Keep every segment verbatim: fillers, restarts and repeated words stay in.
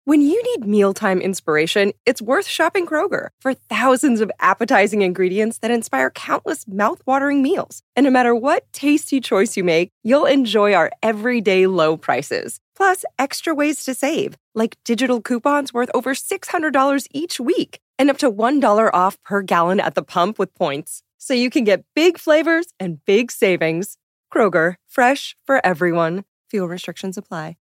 When you need mealtime inspiration, it's worth shopping Kroger for thousands of appetizing ingredients that inspire countless mouth-watering meals. And no matter what tasty choice you make, you'll enjoy our everyday low prices. Plus, extra ways to save, like digital coupons worth over six hundred dollars each week and up to one dollar off per gallon at the pump with points. So you can get big flavors and big savings. Kroger, fresh for everyone. Fuel restrictions apply.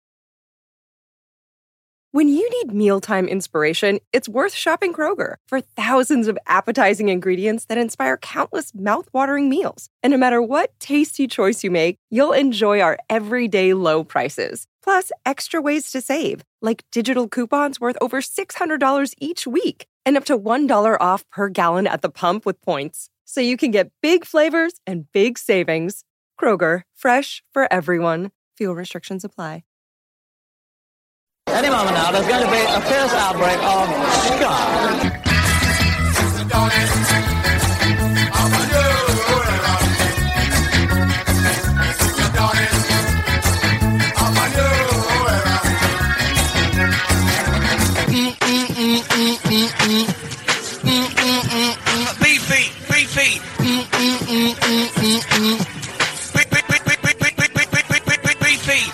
When you need mealtime inspiration, it's worth shopping Kroger for thousands of appetizing ingredients that inspire countless mouth-watering meals. And no matter what tasty choice you make, you'll enjoy our everyday low prices. Plus, extra ways to save, like digital coupons worth over six hundred dollars each week and up to one dollar off per gallon at the pump with points. So you can get big flavors and big savings. Kroger, fresh for everyone. Fuel restrictions apply. Any moment now, there's going to be a fierce outbreak of ska. Beefy, beefy. Beefy.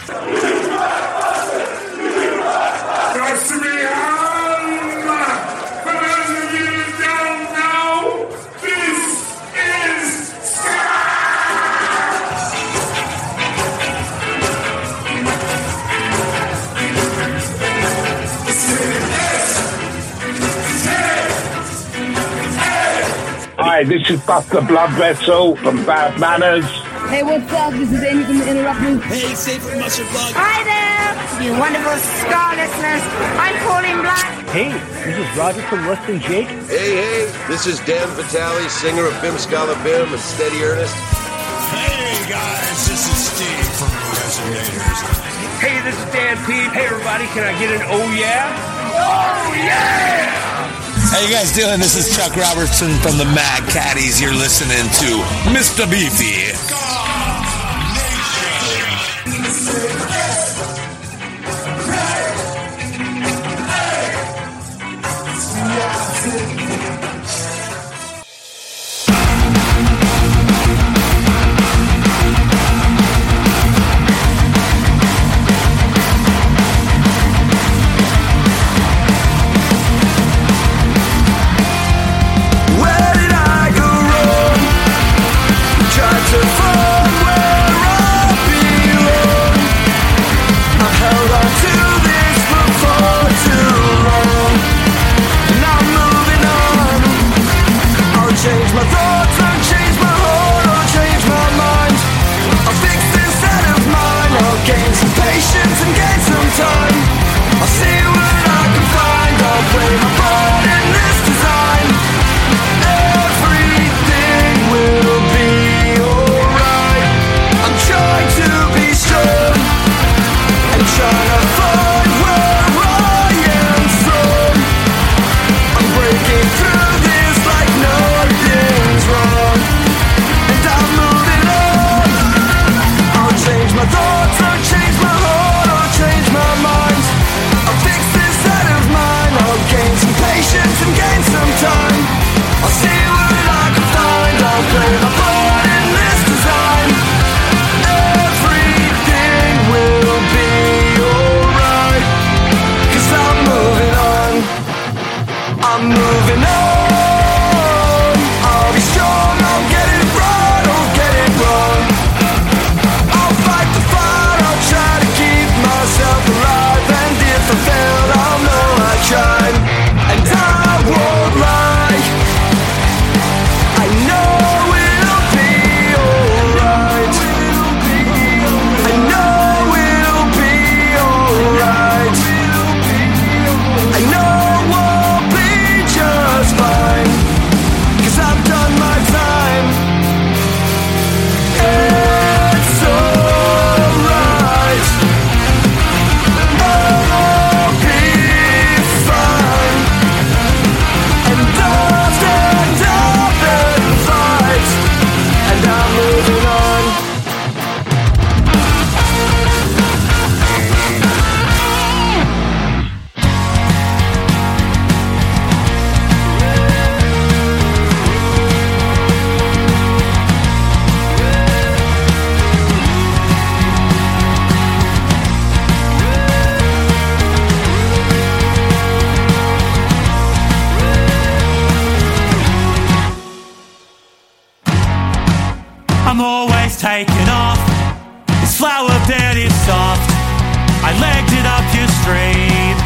Hi, this is Buster Blood Vessel from Bad Manners. Hey, what's up? This is Amy from the Interrupters. Hey, Safe from Muscle Plug. Hi there, you wonderful Scar listeners. I'm Pauline Black. Hey, this is Roger from Western Jake. Hey, hey, this is Dan Vitale, singer of Bim Scala Bim and Steady Ernest. Hey, guys, this is Steve from the Resonators. Hey, this is Dan Pete. Hey, everybody, can I get an oh yeah? Oh yeah! How you guys doing? This is Chuck Robertson from the Mad Caddies. You're listening to Mister Beefy. Where did I go wrong? Tried to taken off. This flower bed is soft. I legged it up your street.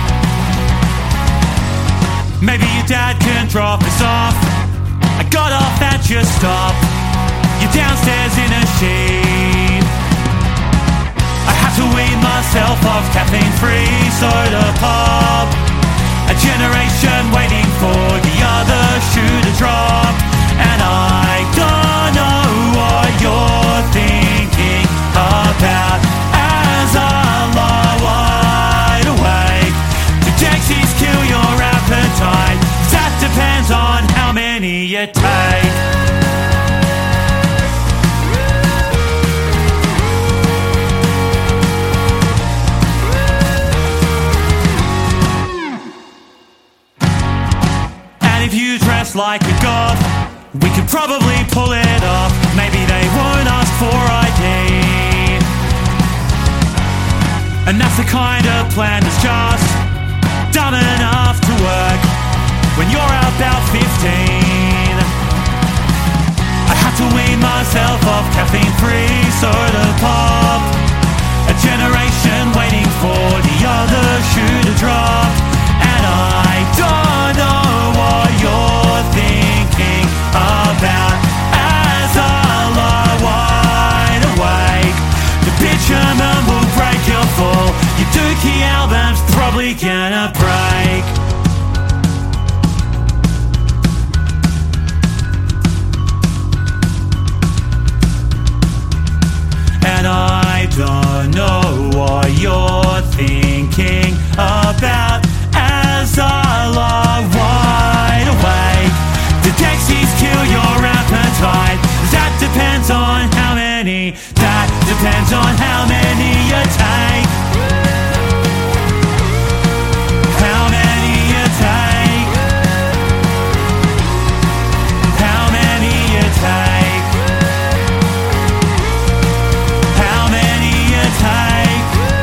Maybe your dad can drop us off. I got off at your stop. You're downstairs in a sheet. I had to wean myself off caffeine-free soda pop. A generation waiting for the other shoe to drop. And I don't know what you're thinking about as I lie wide awake. Do Dexys kill your appetite? That depends on how many you take. And if you dress like a goth, we could probably pull it off. Maybe they won't ask for I D. And that's the kind of plan that's just dumb enough to work when you're about fifteen. I had to wean myself off caffeine-free soda pop. A generation waiting for the other shoe to drop. And I don't know what you're thinking about as I lie wide awake. The bitumen will break your fall. Your Dookie album's probably gonna break. And I don't know what you're thinking about as I lie wide awake. The Dexys kill your appetite. That depends on how many. That depends on how many you take. How many you take. How many you take. How many you take.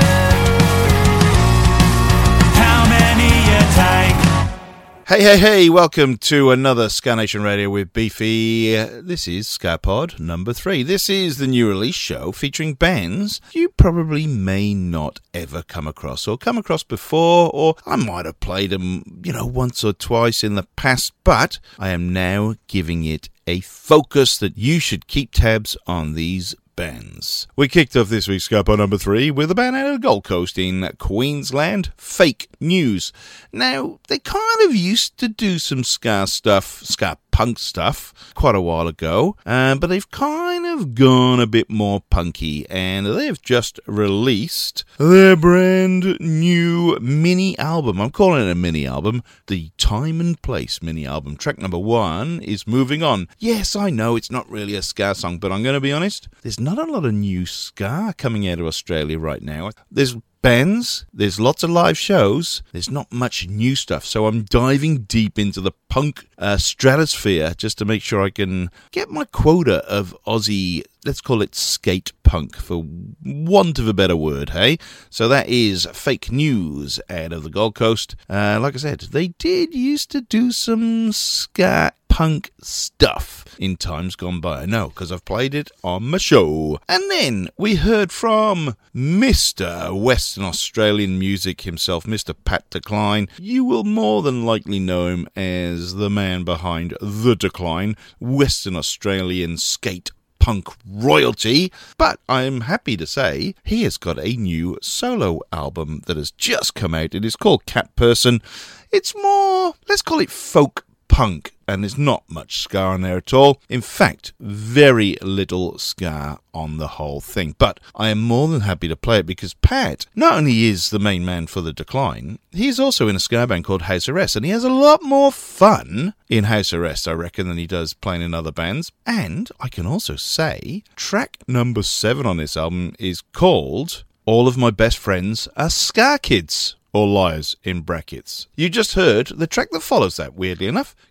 How many you take. Hey, hey, hey, welcome to another Ska Nation Radio with Beefy. Uh, this is Ska Pod number three. This is the new release show featuring bands you probably may not ever come across or come across before, or I might have played them, you know, once or twice in the past, but I am now giving it a focus that you should keep tabs on these bands. We kicked off this week's Ska Pod number three with a band out of the Gold Coast in Queensland, Fake News. Now, they kind of used to do some ska stuff, ska punk stuff, quite a while ago, uh, but they've kind of gone a bit more punky, and they've just released their brand new mini album. I'm calling it a mini album, the Time and Place mini album. Track number one is Moving On. Yes, I know it's not really a ska song, but I'm going to be honest, there's not a lot of new ska coming out of Australia right now. There's bands, there's lots of live shows, there's not much new stuff, so I'm diving deep into the punk uh, stratosphere just to make sure I can get my quota of Aussie, let's call it skate punk, for want of a better word, hey? So that is Fake News out of the Gold Coast. Uh, like I said, they did used to do some ska punk stuff in times gone by. I know, because I've played it on my show. And then we heard from Mister Western Australian music himself, Mister Pat Decline. You will more than likely know him as the man behind The Decline, Western Australian skate punk royalty, but I'm happy to say he has got a new solo album that has just come out. It is called Cat Person. It's more, let's call it folk punk, and there's not much ska on there at all. In fact, very little ska on the whole thing. But I am more than happy to play it because Pat not only is the main man for The Decline, he's also in a ska band called House Arrest, and he has a lot more fun in House Arrest, I reckon, than he does playing in other bands. And I can also say, track number seven on this album is called All of My Best Friends Are Ska Kids. Or Liars, in brackets. You just heard the track that follows that, weirdly enough,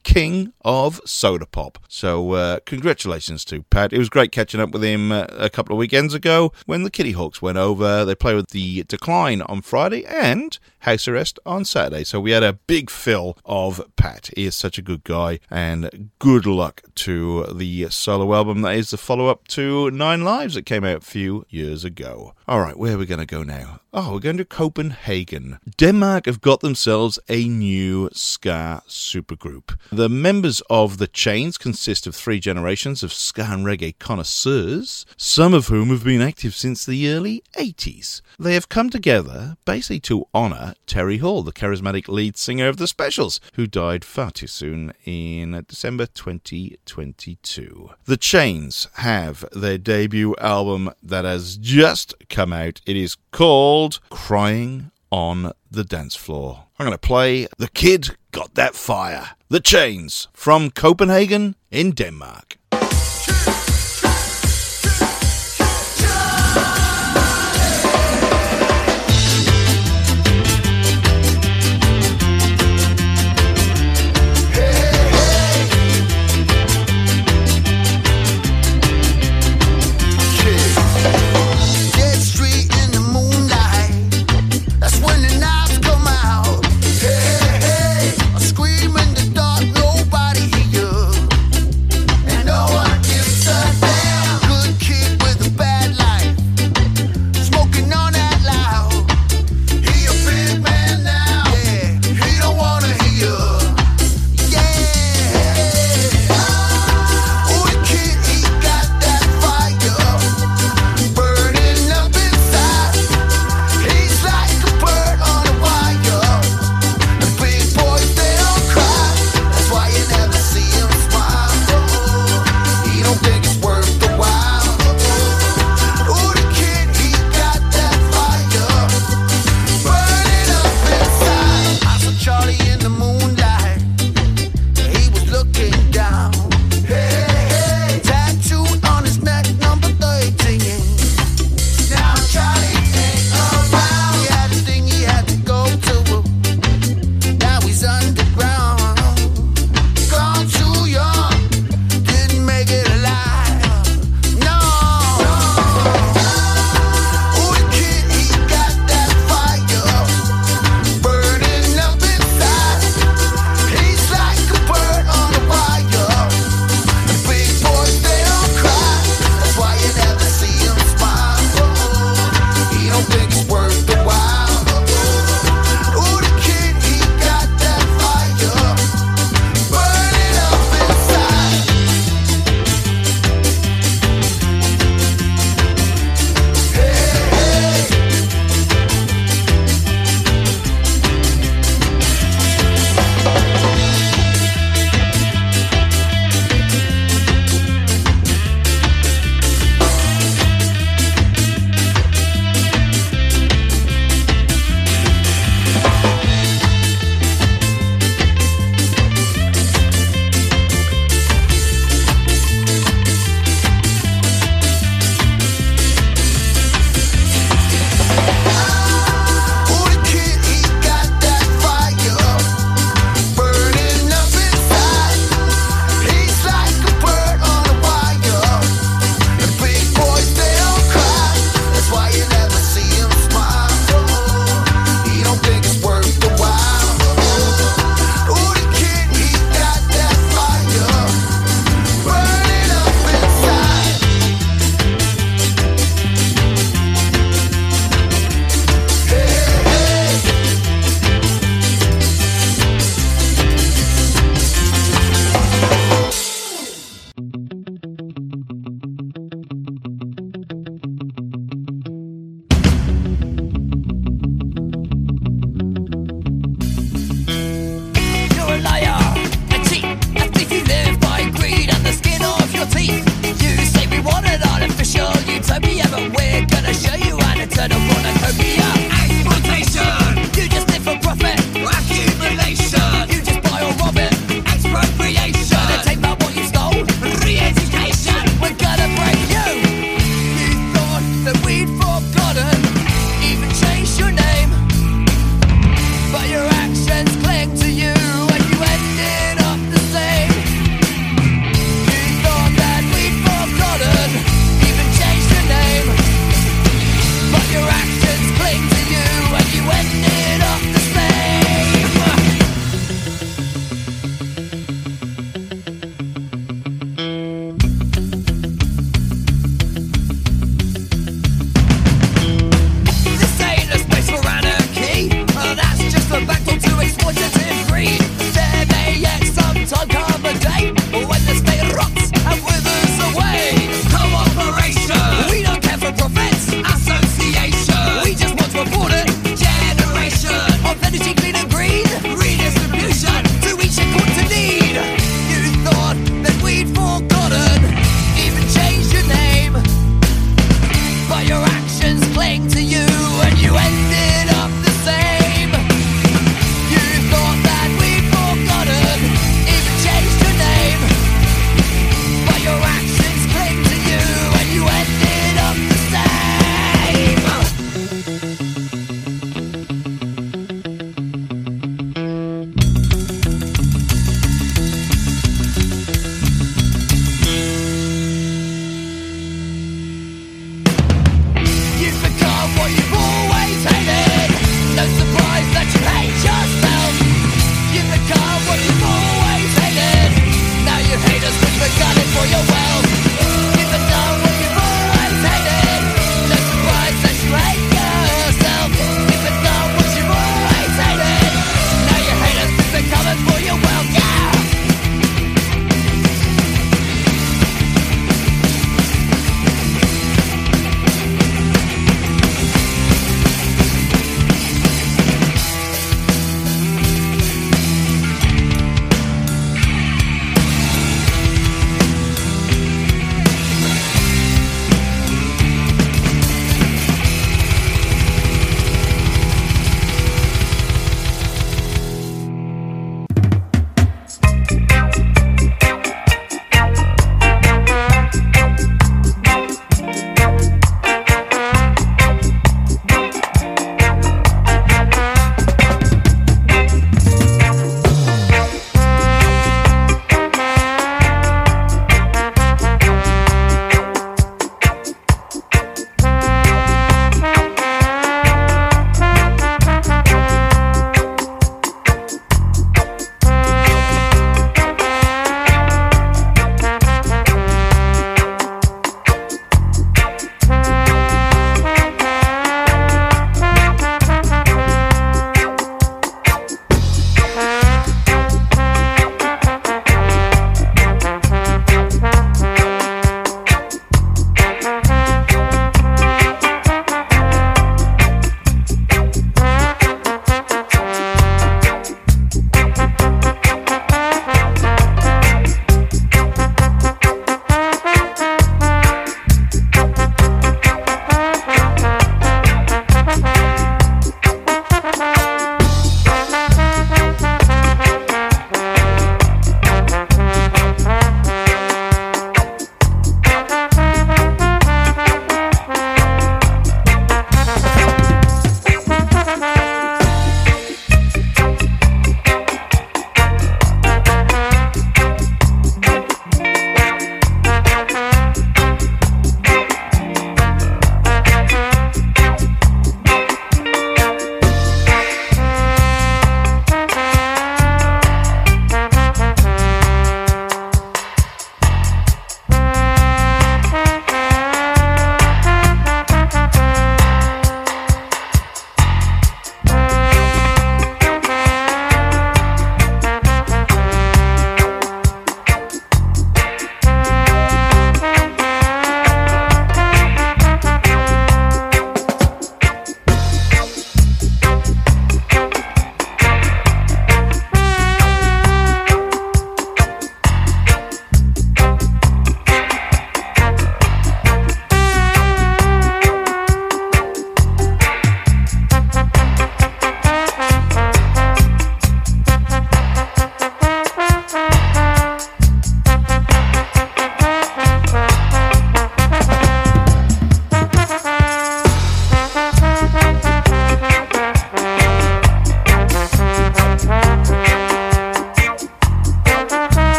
king of soda pop. So uh, congratulations to Pat. It was great catching up with him uh, a couple of weekends ago when the Kitty Hawks went over. They played with the Decline on Friday and House Arrest on Saturday. So we had a big fill of Pat. He is such a good guy, and good luck to the solo album that is the follow-up to Nine Lives that came out a few years ago. All right, where are we going to go now? Oh, we're going to Copenhagen. Denmark have got themselves a new ska supergroup. The members of The Chains consist of three generations of ska and reggae connoisseurs, some of whom have been active since the early eighties. They have come together basically to honour Terry Hall, the charismatic lead singer of The Specials, who died far too soon in December twenty twenty-two. The Chains have their debut album that has just come out. It is called Crying on the Dance Floor. I'm going to play The Kid Got That Fire. The Chains from Copenhagen in Denmark. Scream in the dark, nobody hear you. And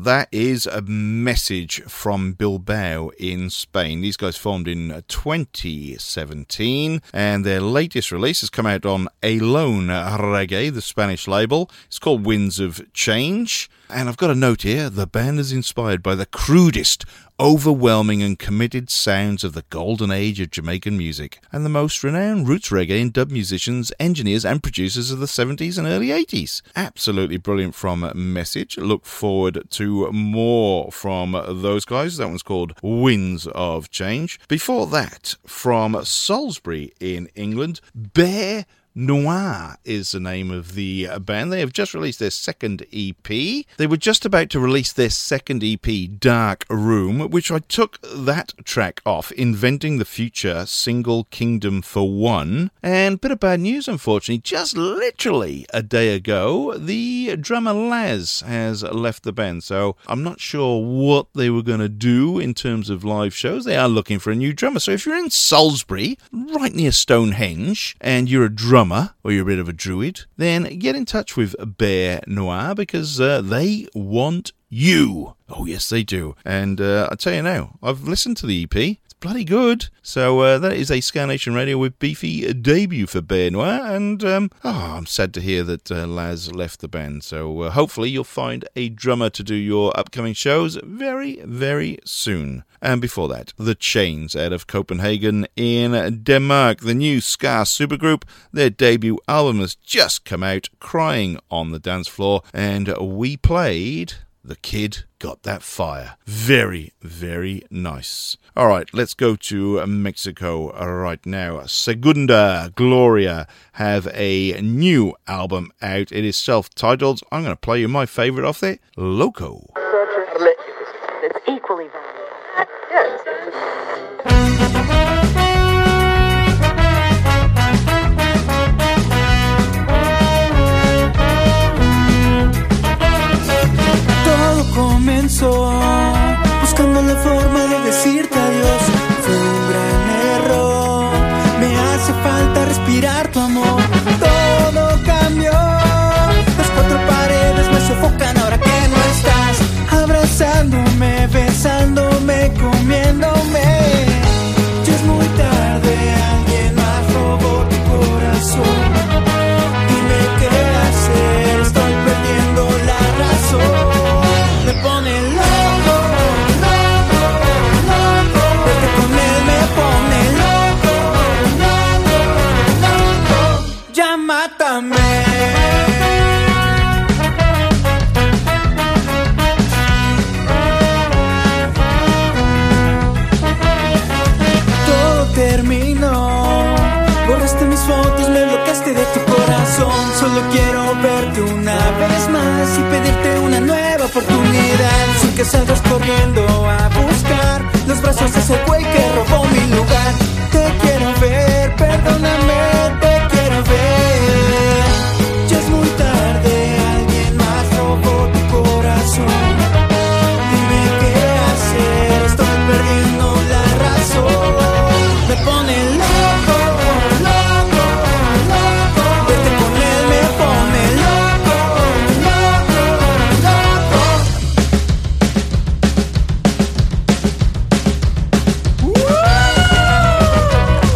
that is a message from Bilbao in Spain. These guys formed in twenty seventeen, and their latest release has come out on Alone Reggae, the Spanish label. It's called Winds of Change. And I've got a note here, the band is inspired by the crudest, overwhelming and committed sounds of the golden age of Jamaican music, and the most renowned roots reggae and dub musicians, engineers and producers of the seventies and early eighties. Absolutely brilliant from Message. Look forward to more from those guys. That one's called Winds of Change. Before that, from Salisbury in England, Bear Noir is the name of the band. They have just released their second E P. They were just about to release their second E P, Dark Room, which I took that track off, Inventing the Future, Single Kingdom for One. And bit of bad news, unfortunately, just literally a day ago, the drummer Laz has left the band. So I'm not sure what they were going to do in terms of live shows. They are looking for a new drummer. So if you're in Salisbury, right near Stonehenge, and you're a drummer, or you're a bit of a druid, then get in touch with Bear Noir, because uh, they want you. Oh, yes, they do. And uh, I tell you now, I've listened to the E P. It's bloody good. So uh, that is a Ska Nation Radio with Beefy debut for Bear Noir. And um, oh, I'm sad to hear that uh, Laz left the band. So uh, hopefully you'll find a drummer to do your upcoming shows very, very soon. And before that, The Chains out of Copenhagen in Denmark. The new ska supergroup, their debut album has just come out, Crying on the Dance Floor, and we played The Kid Got That Fire. Very, very nice. All right, let's go to Mexico right now. Segunda Gloria have a new album out. It is self-titled. I'm going to play you my favorite off there, Loco. It's equally valuable. Yes. Todo comenzó buscando la forma de decirte adiós. Fue un gran error. Me hace falta respirar tu amor. Todo cambió. Las cuatro paredes me sofocan ahora que no estás. Abrazándome, besándome, comiéndome. Ya es muy tarde, alguien más robó tu corazón. Dime qué hacer, estoy perdiendo la razón. Me pone loco, loco, loco. Verte con él me pone loco, loco, loco. Ya mátame. Terminó, borraste mis fotos, me bloqueaste de tu corazón. Solo quiero verte una vez más y pedirte una nueva oportunidad, sin que salgas corriendo a buscar los brazos de ese güey que robó mi lugar. Te quiero ver, perdóname, te quiero ver. Ya es muy tarde, alguien más robó tu corazón. Dime qué hacer, estoy perdiendo la razón. Me pone loco, loco, loco. Vete con él me pone loco, loco, loco. Uh-huh.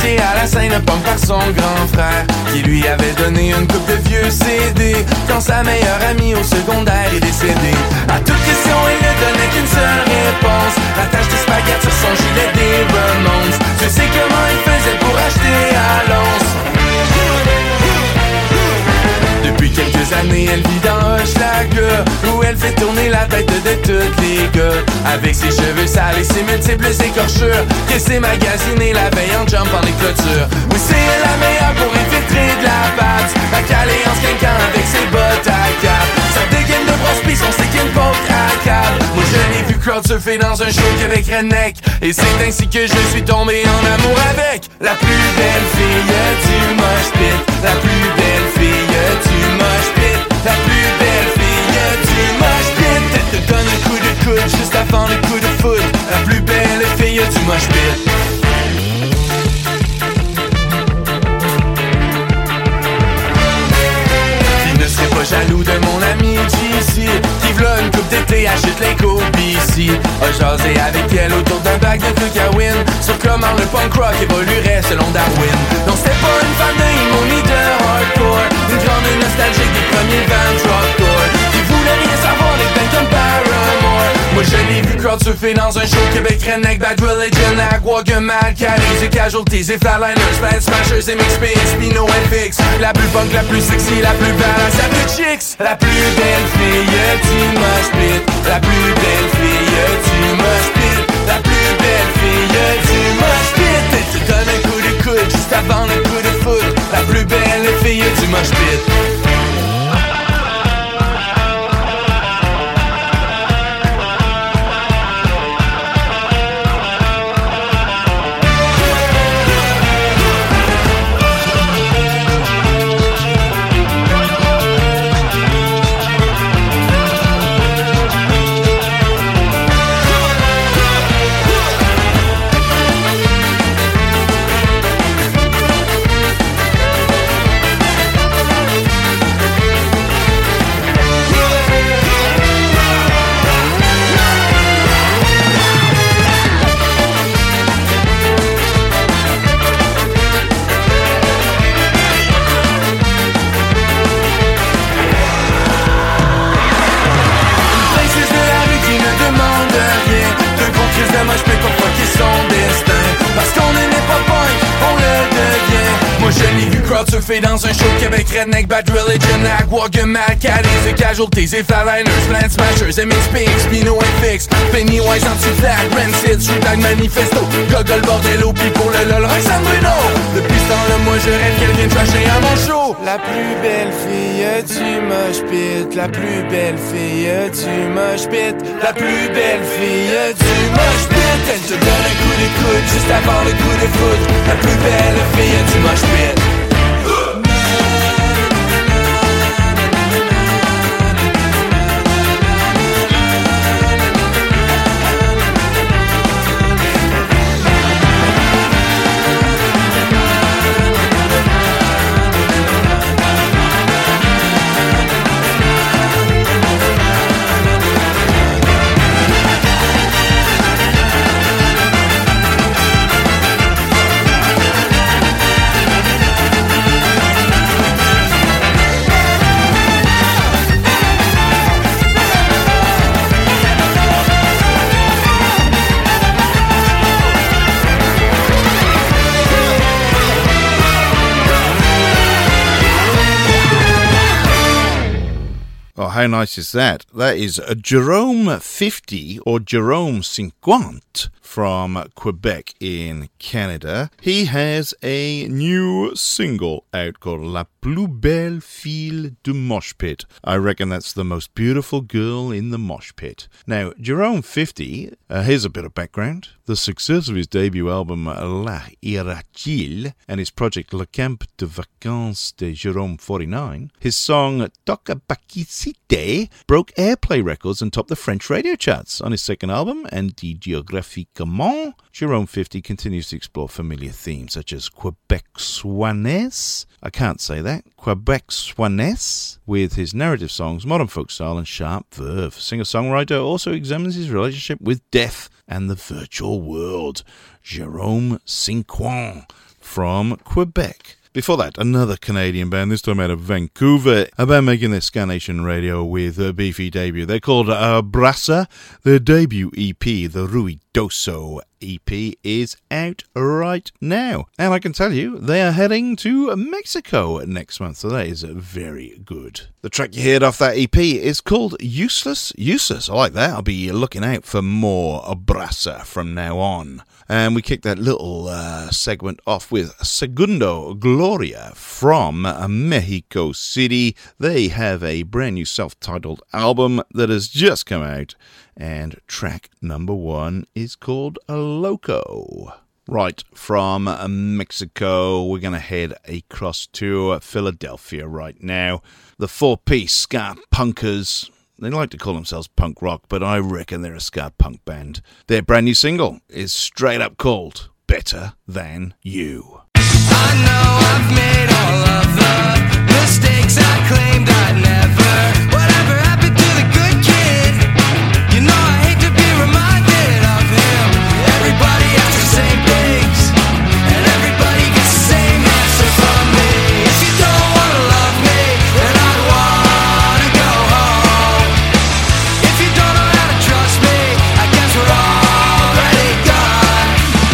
initié à la scène punk par son grand frère, qui lui avait donné une coupe de vieux C D quand sa meilleure amie au secondaire est décédée. À toute question, il ne donnait qu'une seule réponse: la tache de spaghetti sur son gilet des Ramones. Tu sais comment il faisait pour acheter à l'once. Depuis quelques années, elle vit dans Hochelaga, où elle fait tourner la tête de tous les gars. Avec ses cheveux sales et ses multiples écorchures, qu'elle s'est magasinée la veille en jump en les clôtures. Oui, c'est la meilleure pour infiltrer de la pâte, à caler en skinquant avec ses bottes à cap. Sa dégaine de brosse pis son stick and poke à cap. Moi je l'ai vu crowdsurfer dans un show Québec Redneck, et c'est ainsi que je suis tombé en amour avec la plus belle fille du mosh pit. La plus belle fille du mosh pit. La plus belle fille du mosh pit. Elle te donne un coup de coude juste avant le coup de foot. La plus belle fille du mosh pit. Ne serais pas jaloux de mon ami G C, qui v'là une coupe d'été achète les B C. A jasé avec elle autour d'un bac de Cookawin sur comment le punk rock évoluerait selon Darwin. Non, c'était pas une fan de emo ni de hardcore, une grande nostalgique des premiers Van Rock Tour, qui voulait rien savoir des bands comme Paramore. Moi je l'ai vu crowdsurfer dans un show Québec Redneck, Bad Religion, Agwaga, Mad Caddies et Casualties et Flatliners, Bad Smashers et Mix P, Spino F X. La plus punk, la plus sexy, la plus badass, la plus chicks. La plus belle fille du mosh pit. La plus belle fille du mosh pit. La plus belle fille du mosh pit. Elle te donne un coup de coude juste avant le coup de foot. La plus belle fille du mosh pit. Moi je peux comprendre son destin, parce qu'on n'est pas punk, on le devient. Moi je l'ai vu crowdsurfer dans un show Québec Redneck, Bad Religion, Agwaga, Mad Caddies et Casualties et Flatliners, Plant Smashers, M X P, Spino F X, Pennywise, Anti-Flag, Rancid, Street Tag Manifesto, Gogol, Bordello, pis pour le lol, Roxanne Bruno. Depuis ce temps-là, moi je rêve qu'elle vienne trasher à mon show. La plus belle fille du mosh pit. La plus belle fille du mosh pit. La plus belle fille du mosh pit. Elle te donne un coup de coude juste avant le coup de foot. La plus belle fille du mosh pit. Oh, how nice is that? That is a Jerome fifty or Jerome cinquante from Quebec in Canada. He has a new single out called La Plus Belle Fille du Mosh Pit. I reckon that's the most beautiful girl in the mosh pit. Now, Jerome fifty, uh, here's a bit of background. The success of his debut album La Irachil and his project Le Camp de Vacances de Jerome forty-nine, his song Toca Paquicite broke airplay records and topped the French radio charts. On his second album, Anti Geographiquement, Jerome fifty continues to explore familiar themes such as Quebec Swanese, I can't say that, Quebec Swanese, with his narrative songs, modern folk style and sharp verve. Singer-songwriter also examines his relationship with death and the virtual world. Jerome cinquante from Quebec. Before that, another Canadian band, this time out of Vancouver, a band making their Ska Nation radio with a beefy debut. They're called Abraça. Their debut E P, the Ruidoso E P, is out right now. And I can tell you, they are heading to Mexico next month, so that is very good. The track you heard off that E P is called Useless. Useless, I like that. I'll be looking out for more Abraça from now on. And we kicked that little uh, segment off with Segundo Gloria from Mexico City. They have a brand new self-titled album that has just come out, and track number one is called Loco. Right, from Mexico, we're going to head across to Philadelphia right now. The four-piece ska punkers. They like to call themselves punk rock, but I reckon they're a ska punk band. Their brand new single is straight up called Better Than You. I know I've made all of the mistakes I claimed I'd never. Whatever happened to the good kid? You know I hate to be reminded of him. Everybody asks the same things, and everybody gets the same answer from me. If you don't wanna love me, then I'd wanna go home. If you don't know how to trust me, I guess we're already done.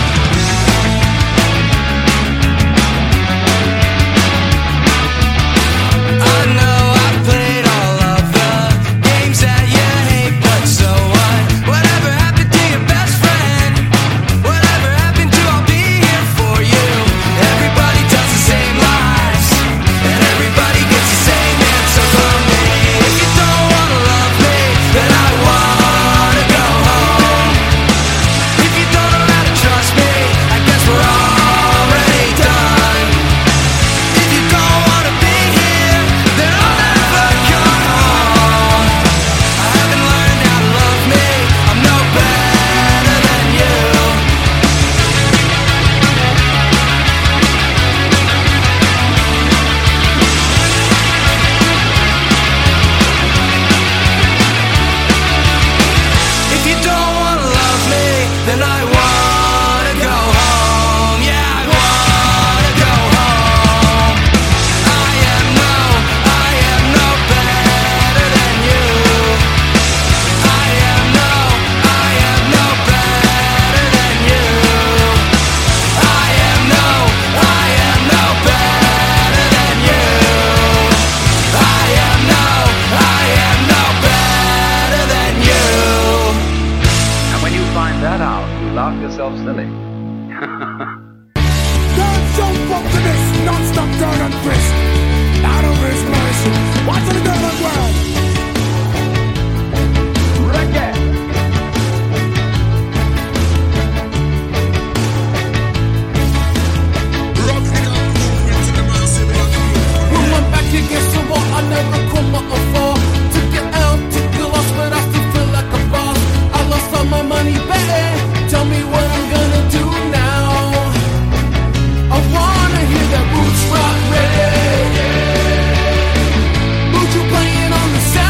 I know I've played all of the games that you hate, but so what? Whatever happened to your best friend? Whatever happened to I'll be here for you? Everybody tells the same lies, and everybody gets the same answer from me. If you don't wanna love me, then I wanna go home. If you don't know how to trust me, I guess we're already done. If you don't wanna be here, then I'll never come home. I haven't learned how to love me, I'm no better than you. If you don't wanna love me, then I wanna go home. Yeah, I wanna go home. I am no, I am no better than you. I am no, I am no better than you. I am no, I am no better than you. I am no, I am no better than you. And when you find that out, you laugh yourself silly. Don't jump up to this non-stop turn and twist. Out of his mercy. Watch the girl as well. Reggae. We went back against the wall. I never come up before. Took it out, took the loss, but I still feel like a boss. I lost all my money, baby. Tell me what I'm gonna do now. I wanna hear that roots rock reggae. Mojo playing on the sound.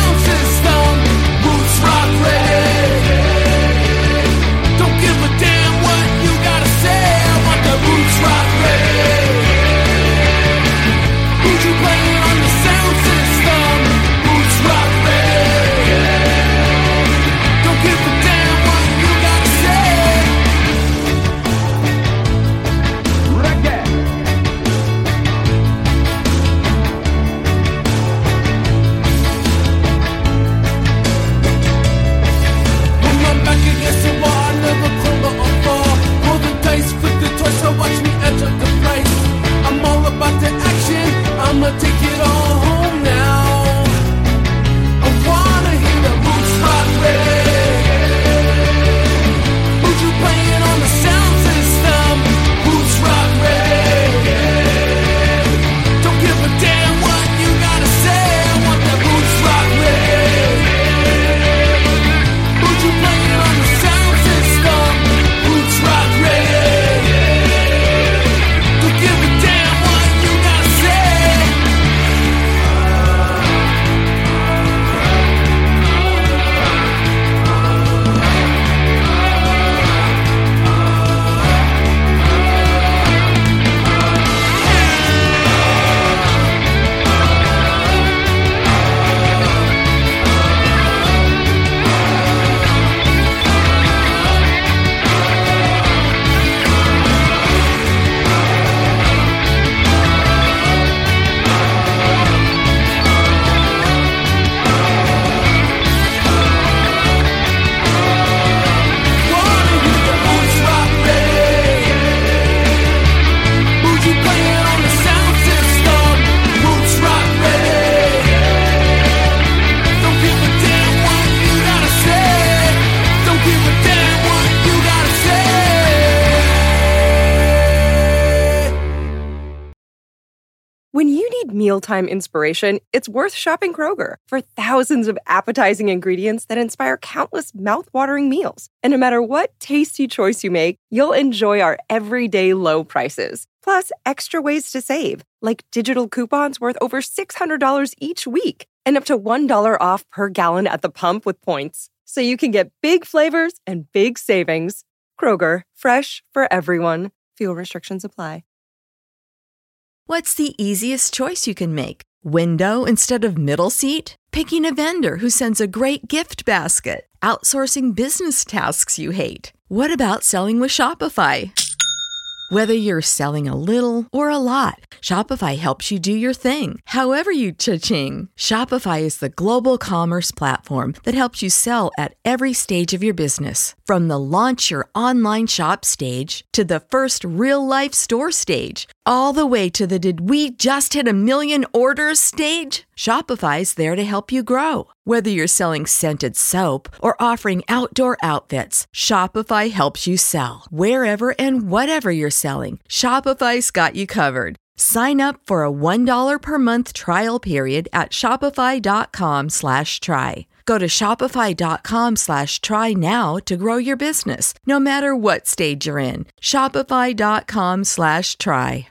need mealtime inspiration, it's worth shopping Kroger for thousands of appetizing ingredients that inspire countless mouth-watering meals. And no matter what tasty choice you make, you'll enjoy our everyday low prices. Plus, extra ways to save, like digital coupons worth over six hundred dollars each week and up to one dollar off per gallon at the pump with points. So you can get big flavors and big savings. Kroger, fresh for everyone. Fuel restrictions apply. What's the easiest choice you can make? Window instead of middle seat? Picking a vendor who sends a great gift basket? Outsourcing business tasks you hate? What about selling with Shopify? Whether you're selling a little or a lot, Shopify helps you do your thing, however you cha-ching. Shopify is the global commerce platform that helps you sell at every stage of your business. From the launch your online shop stage to the first real-life store stage, all the way to the did we just hit a million orders stage. Shopify's there to help you grow. Whether you're selling scented soap or offering outdoor outfits, Shopify helps you sell. Wherever and whatever you're selling, Shopify's got you covered. Sign up for a one dollar per month trial period at shopify.com slash try. Go to shopify.com slash try now to grow your business, no matter what stage you're in. Shopify.com slash try.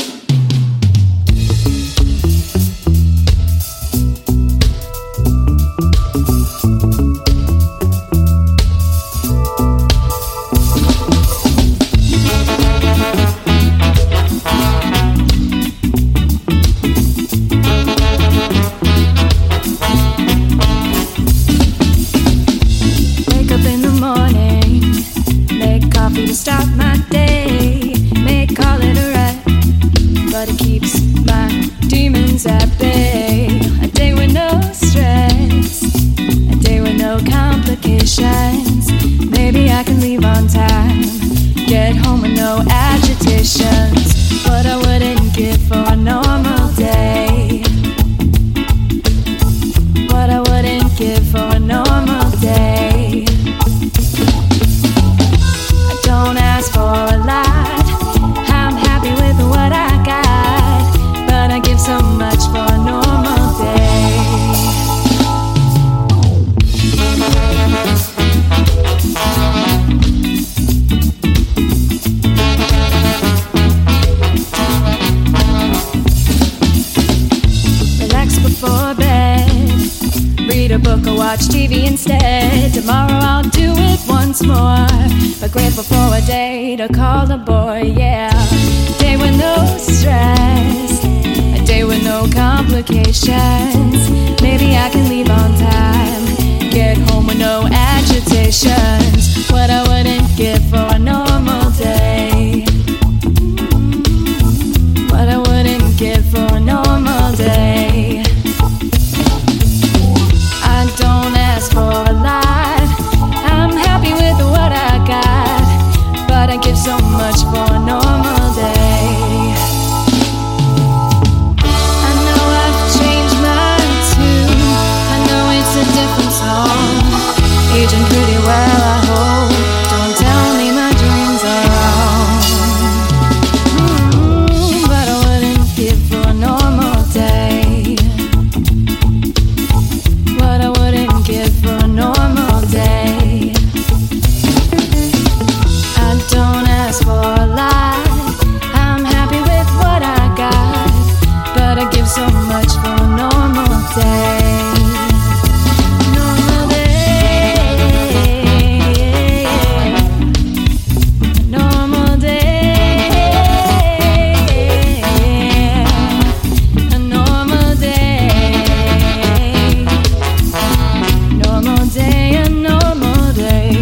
To start my day, may call it a rut, but it keeps my demons at bay. A day with no stress, a day with no complications. Maybe I can leave on time, get home with no agitations. What I wouldn't give for a normal day, what I wouldn't give for a normal day. Don't ask for a lot, I'm happy with what I got, but I give so much for a normal day. Relax before bed, read a book or watch T V instead. Tomorrow I'll do it once more, but grateful for a day to call a boy, yeah. A day with no stress, a day with no complications. Maybe I can leave on time, get home with no agitations. What I wouldn't give for a normal day, what I wouldn't give for a normal day. I don't ask for a lot, I'm happy with what I got, but I give so much for a normal day. I know I've changed mine too, I know it's a different song, aging pretty well I hope. Don't tell me my dreams are wrong, mm, but I wouldn't give for a normal day, what I wouldn't give for a normal day. I don't ask for a lot, I'm happy with what I got, but I give so much for a normal day. Normal day, normal day, a normal day, normal day, a normal day.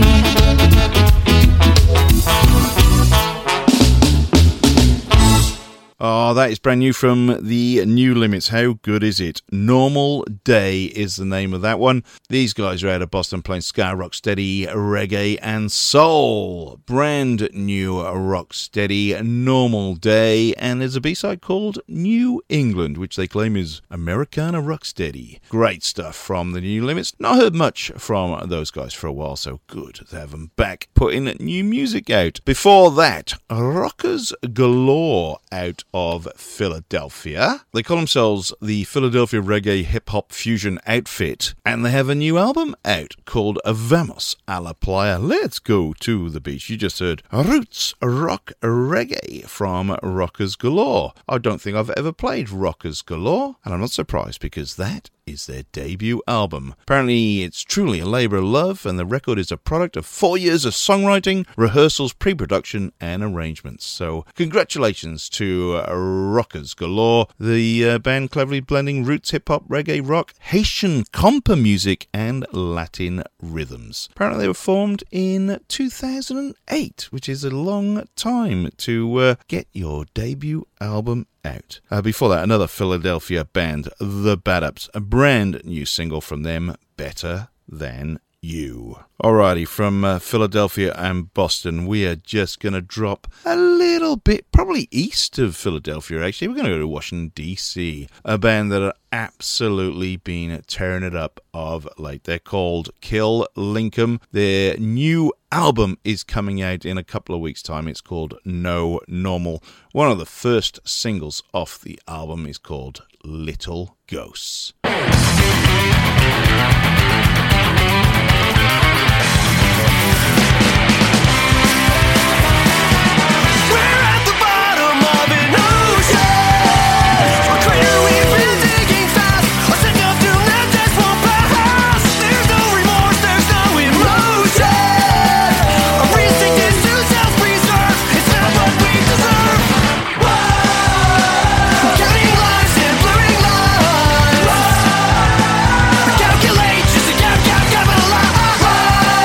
Oh, that is brand new from the New Limits. How good is it? Normal Day is the name of that one. These guys are out of Boston playing ska, rocksteady, reggae and soul. Brand new rocksteady, Normal Day. And there's a B-side called New England, which they claim is Americana rocksteady. Great stuff from the New Limits. Not heard much from those guys for a while, so good to have them back putting new music out. Before that, Rockers Galore out of Philadelphia. They call themselves the Philadelphia Reggae Hip Hop Fusion Outfit, and they have a new album out called Vamos a la Playa. Let's go to the beach. You just heard Roots Rock Reggae from Rockers Galore. I don't think I've ever played Rockers Galore, and I'm not surprised because that is their debut album. Apparently, it's truly a labour of love, and the record is a product of four years of songwriting, rehearsals, pre-production, and arrangements. So, congratulations to uh, Rockers Galore, the uh, band cleverly blending roots, hip-hop, reggae, rock, Haitian compa music, and Latin rhythms. Apparently, they were formed in two thousand eight, which is a long time to uh, get your debut album out. Uh, before that, another Philadelphia band, The Bad Ups, a brand new single from them, Better Than You. Alrighty, from uh, Philadelphia and Boston, we are just going to drop a little bit, probably east of Philadelphia actually. We're going to go to Washington, D C, a band that are absolutely been tearing it up of late. They're called Kill Lincoln. Their new album is coming out in a couple of weeks' time. It's called No Normal. One of the first singles off the album is called Little Ghosts. Calculate just to count, count, count,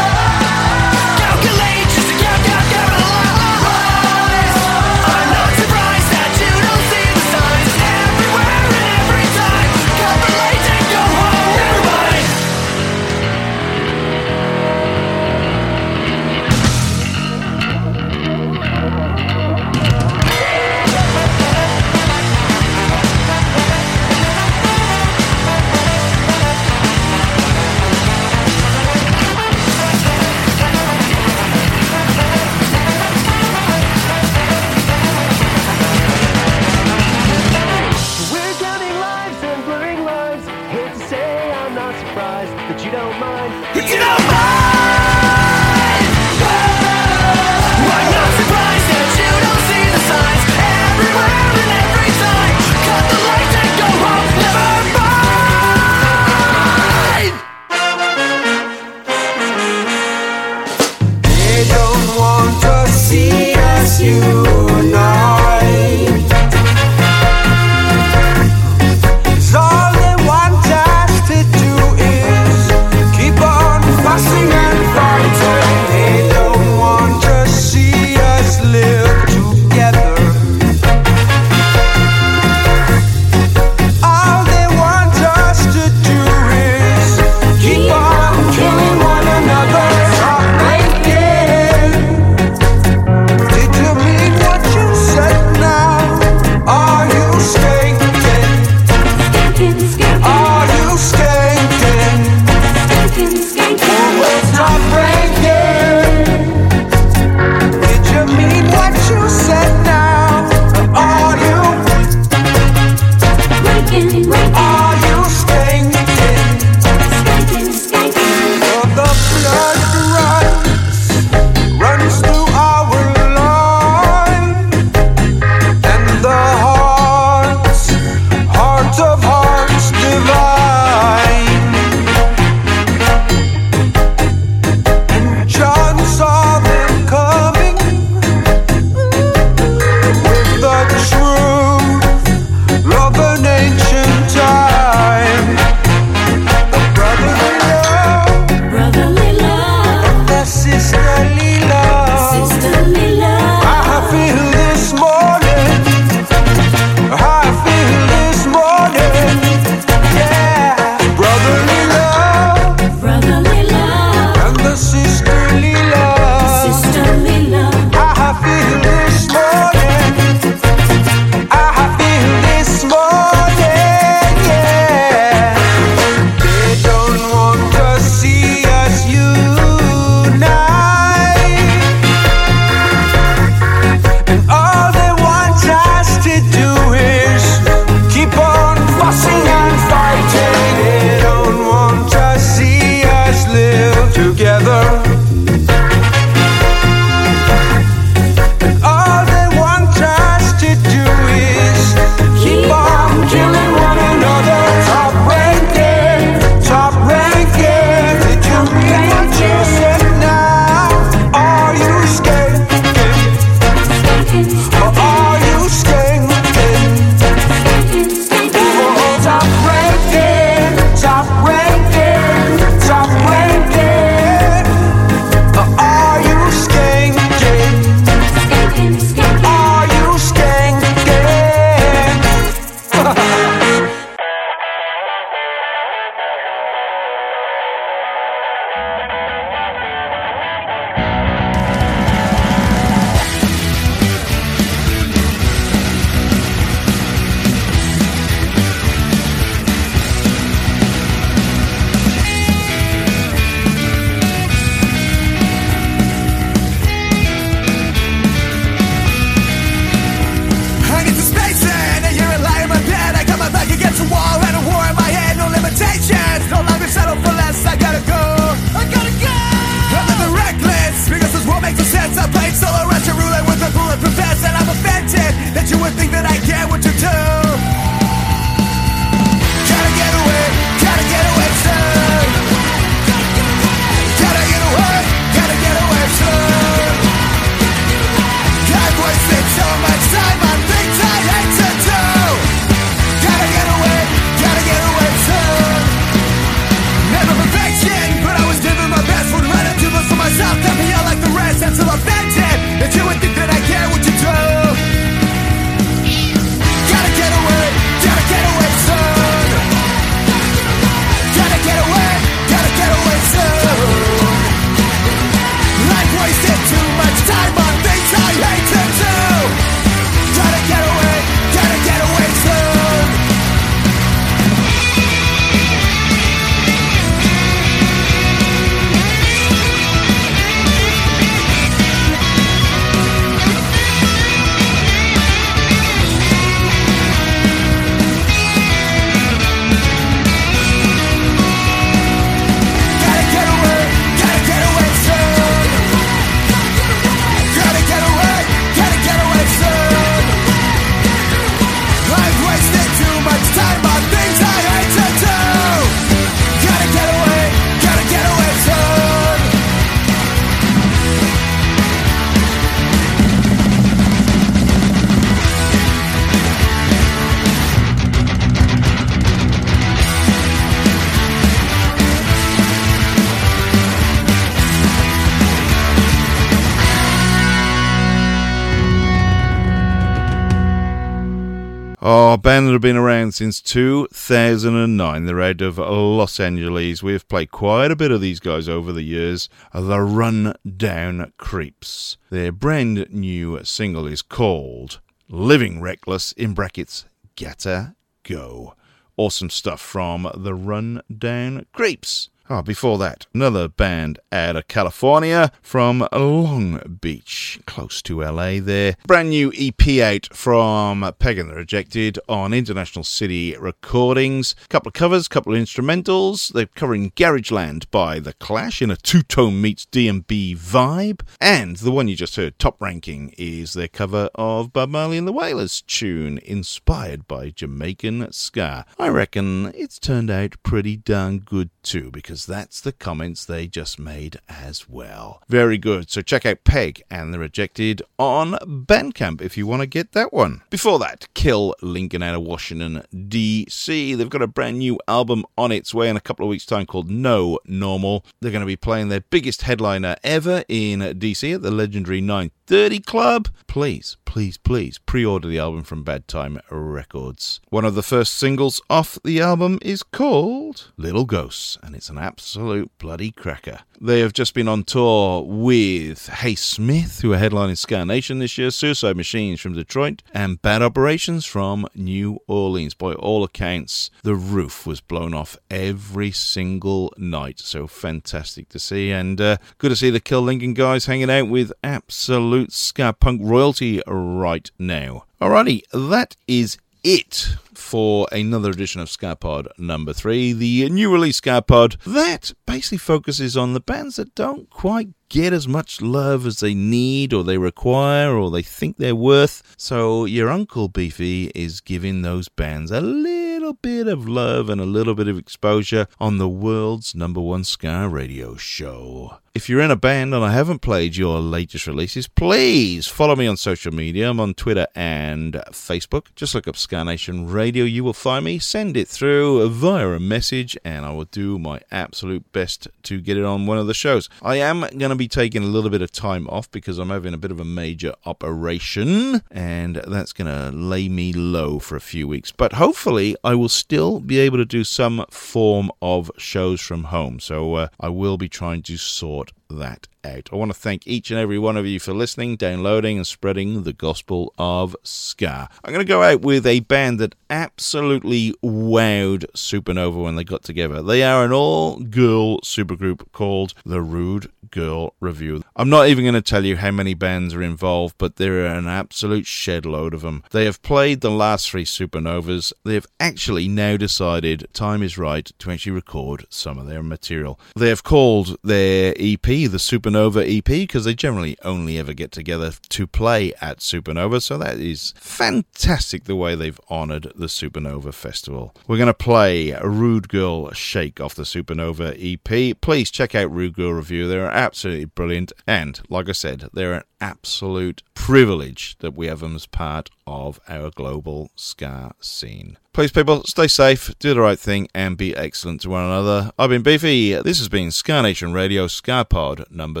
Oh, a band that have been around since two thousand nine. They're out of Los Angeles. We've played quite a bit of these guys over the years. The Rundown Creeps. Their brand new single is called Living Reckless, in brackets, Gotta Go. Awesome stuff from the Rundown Creeps. Oh, before that, another band out of California from Long Beach, close to L A there. Brand new E P out from Peg and the Rejected on International City Recordings. Couple of covers, couple of instrumentals. They're covering Garageland by The Clash in a two-tone meets D and B vibe. And the one you just heard, Top Ranking, is their cover of Bob Marley and the Wailers tune, inspired by Jamaican ska. I reckon it's turned out pretty darn good too, because that's the comments they just made as well. Very good. So check out Peg and the Rejected on Bandcamp if you want to get that one. Before that, Kill Lincoln out of Washington, D C. They've got a brand new album on its way in a couple of weeks' time called No Normal. They're going to be playing their biggest headliner ever in D C at the legendary nine thirty Club. Please, please, please pre-order the album from Bad Time Records. One of the first singles off the album is called Little Ghosts, and it's an absolute bloody cracker. They have just been on tour with Hey Smith, who are headlining Ska Nation this year, Suicide Machines from Detroit, and Bad Operations from New Orleans. By all accounts, the roof was blown off every single night, so fantastic to see, and uh, good to see the Kill Lincoln guys hanging out with absolute ska punk royalty right now. Alrighty, that is it for another edition of Ska Pod number three, the new release Ska Pod that basically focuses on the bands that don't quite get as much love as they need or they require or they think they're worth. So your Uncle Beefy is giving those bands a little bit of love and a little bit of exposure on the world's number one ska radio show. If you're in a band and I haven't played your latest releases, please follow me on social media. I'm on Twitter and Facebook. Just look up Ska Nation Radio. You will find me. Send it through via a message and I will do my absolute best to get it on one of the shows. I am going to be taking a little bit of time off because I'm having a bit of a major operation and that's going to lay me low for a few weeks. But hopefully I will still be able to do some form of shows from home. So uh, I will be trying to sort that out. I want to thank each and every one of you for listening, downloading and spreading the gospel of ska. I'm going to go out with a band that absolutely wowed Supernova when they got together. They are an all-girl supergroup called the Rude Girl Review. I'm not even going to tell you how many bands are involved, but there are an absolute shed load of them. They have played the last three Supernovas. They have actually now decided time is right to actually record some of their material. They have called their E P the Supernova E P because they generally only ever get together to play at Supernova, so that is fantastic the way they've honoured the Supernova Festival. We're going to play Rude Girl Shake off the Supernova E P. Please check out Rude Girl Review. They're absolutely brilliant, and like I said, they're an absolute privilege that we have them as part of our global ska scene. Please, people, stay safe, do the right thing, and be excellent to one another. I've been Beefy. This has been Ska Nation Radio, Ska Pod number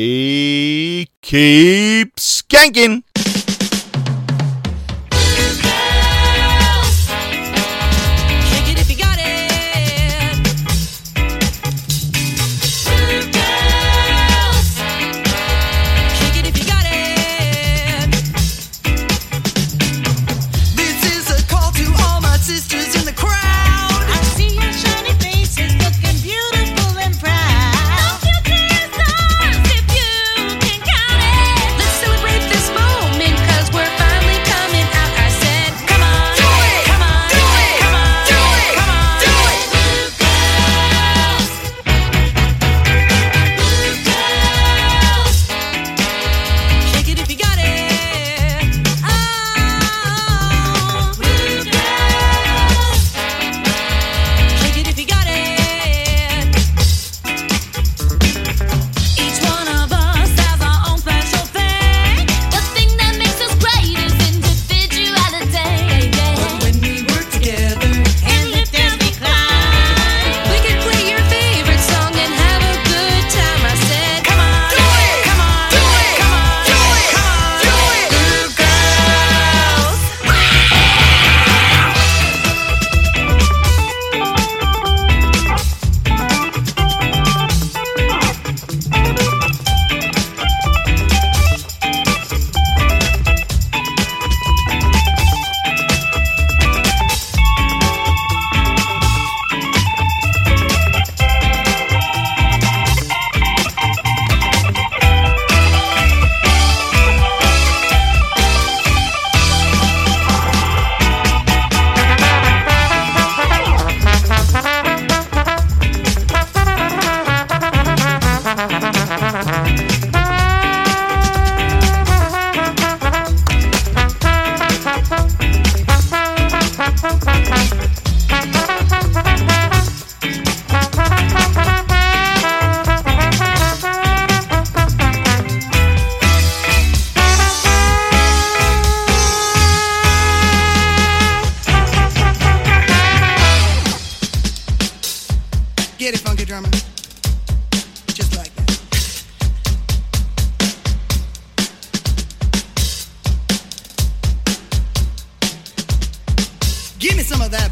three. Keep skanking! Let's celebrate this moment.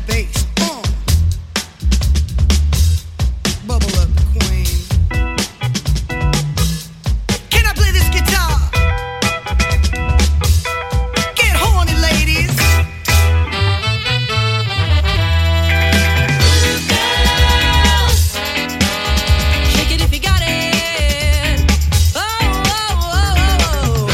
bass. Uh. Bubble up, queen. Can I play this guitar? Get horny, ladies. Shake it if you got it. Oh, oh, oh, oh.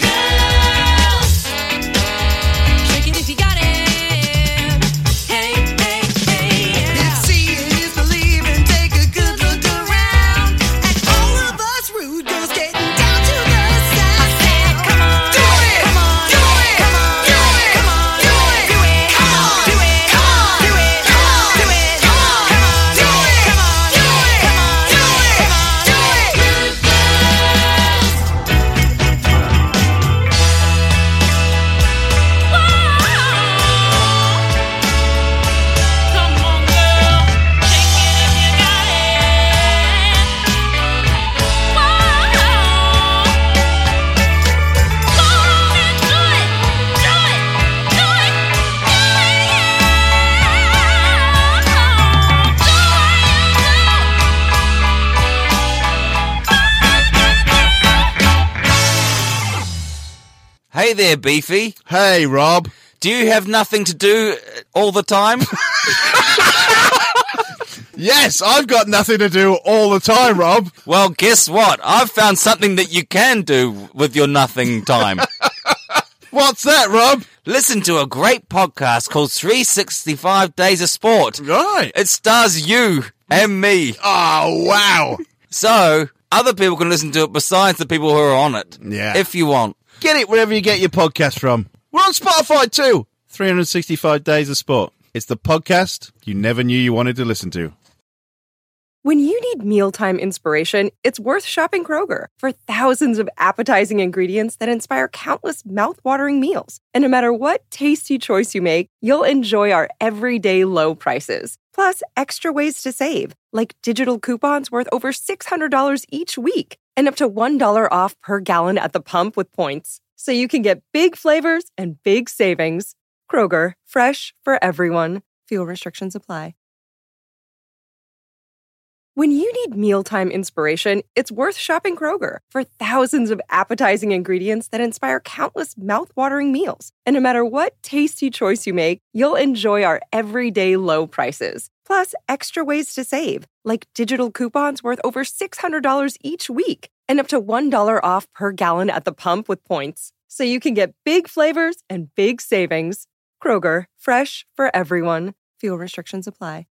Shake it if you got it. Hey, hey, hey. If seeing is believing, take a good look around at all of us rude girls getting down to the sound. I said, come on, do it, come on, do it, come on, do it, come on, do it, do it, come on, do it, come on, do it, come on, do it, come on, do it, come on, do it, come on, do it, come on, do it. Come on, girl, shake it if you got it. Whoa, go on and do it, do it, do it, Hey there, Beefy. Hey, Rob. Do you have nothing to do uh, all the time? Yes, I've got nothing to do all the time, Rob. Well, guess what? I've found something that you can do with your nothing time. What's that, Rob? Listen to a great podcast called three sixty-five Days of Sport. Right. It stars you and me. Oh, wow. So, other people can listen to it besides the people who are on it. Yeah. If you want. Get it wherever you get your podcast from. We're on Spotify too. three sixty-five Days of Sport. It's the podcast you never knew you wanted to listen to. When you need mealtime inspiration, it's worth shopping Kroger for thousands of appetizing ingredients that inspire countless mouth-watering meals. And no matter what tasty choice you make, you'll enjoy our everyday low prices. Plus, extra ways to save, like digital coupons worth over six hundred dollars each week and up to one dollar off per gallon at the pump with points. So you can get big flavors and big savings. Kroger, fresh for everyone. Fuel restrictions apply. When you need mealtime inspiration, it's worth shopping Kroger for thousands of appetizing ingredients that inspire countless mouth-watering meals. And no matter what tasty choice you make, you'll enjoy our everyday low prices. Plus, extra ways to save, like digital coupons worth over six hundred dollars each week and up to one dollar off per gallon at the pump with points. So you can get big flavors and big savings. Kroger, fresh for everyone. Fuel restrictions apply.